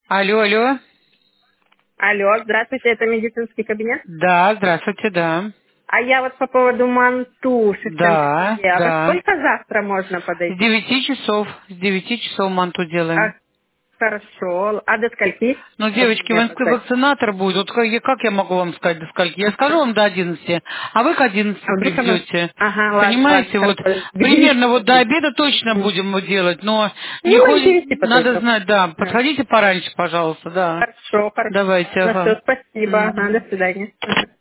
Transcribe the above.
Алло, алло. Алло, здравствуйте, это медицинский кабинет. Да, здравствуйте, да. А я вот по поводу манту Да, шестенки. А во да. сколько завтра можно С подойти? 9 часов. С 9 часов манту А, делаем. хорошо. А до скольки? Но, Чтобы девочки, мне опоздать. вакцинатор будет. Вот как я могу вам сказать до скольки? Я скажу вам до 11, а вы к 11 А вдруг она... придете. Ага, ладно, ладно, Понимаете, вот хорошо. К примерно 9 вот до подъеду. обеда точно Мгм. будем делать, но не Ну, к ходит, 9 надо подойду. знать, да. Да. Подходите пораньше, пожалуйста, да. Хорошо, хорошо. Давайте, Ну ага. все, спасибо. Ага, Мгм. до свидания. Ага.